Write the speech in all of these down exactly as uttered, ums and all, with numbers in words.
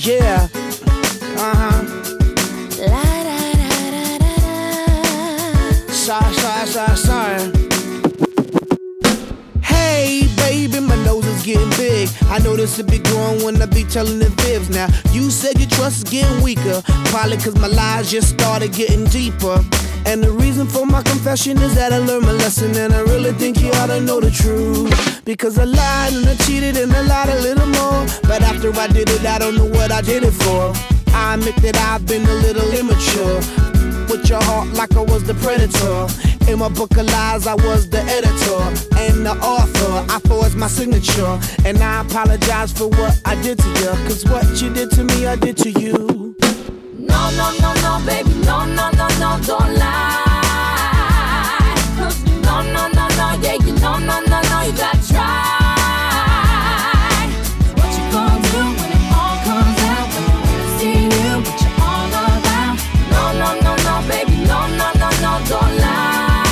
Yeah. Uh-huh. La da da da da da. Sorry, sorry, sorry, sorry. Hey, baby, my nose is getting big. I know this will be growing when I be telling the fibs. Now, you said your trust is getting weaker. Probably cause my lies just started getting deeper. And the reason for my confession is that I learned my lesson. And I really think you ought to know the truth. Because I lied and I cheated and I lied a little more. But after I did it, I don't know what I did it for. I admit that I've been a little immature. With your heart like I was the predator. In my book of lies, I was the editor and the author. I forged my signature, and I apologize for what I did to you. Cause what you did to me, I did to you. No, no, no, no, baby, no, no, no, no, don't lie. No, no, no, no, yeah, you no, no, no, no, you gotta try. What you gonna do when it all comes out? When you really see you, what you're all about? No, no, no, no, baby, no, no, no, no, don't lie.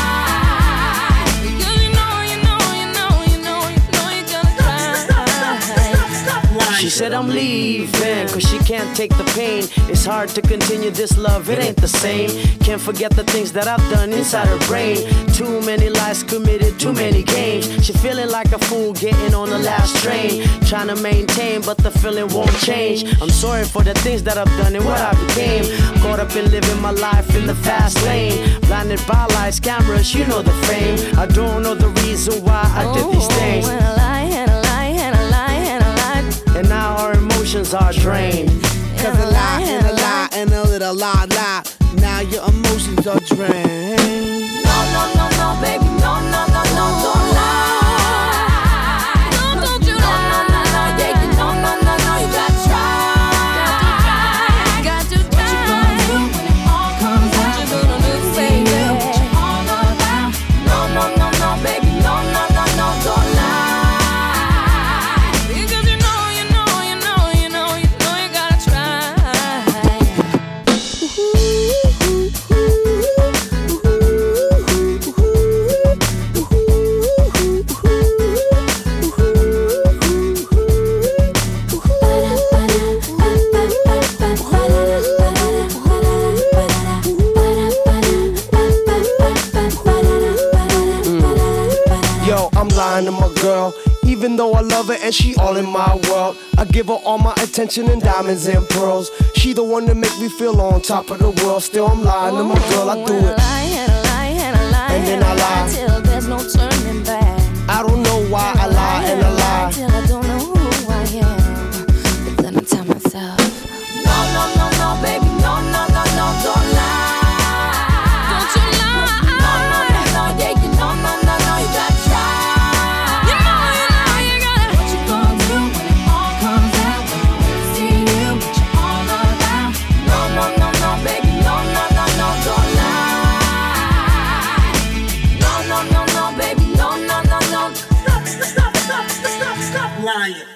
She said I'm leaving, cause she can't take the pain. It's hard to continue this love, it ain't the same. Can't forget the things that I've done inside her brain. Too many lies committed, too many games. She feeling like a fool getting on the last train. Trying to maintain, but the feeling won't change. I'm sorry for the things that I've done and what I became. Caught up in living my life in the fast lane. Blinded by lights, cameras, you know the fame. I don't know the reason why I did these things. And a lie, and a lie, and a lie, and a lie. And now our emotions are drained. Cause a lie and a lie and a little lie, lie. Now your emotions are drained. No, no, no, no, baby, no, no, no, no, don't lie. No, don't you lie. No, no, no, yeah, you no, no, no, no, you gotta try. Got to try. What you gonna do when it all comes out? What you gonna do, baby? What you all about? No, no, no, no, baby, no, no, no, no, don't lie. To my girl, even though I love her and she all in my world. I give her all my attention and diamonds and pearls. She the one that make me feel on top of the world. Still I'm lying to my girl, I do it, And a lie, and a lie, and a lie, and then I lie.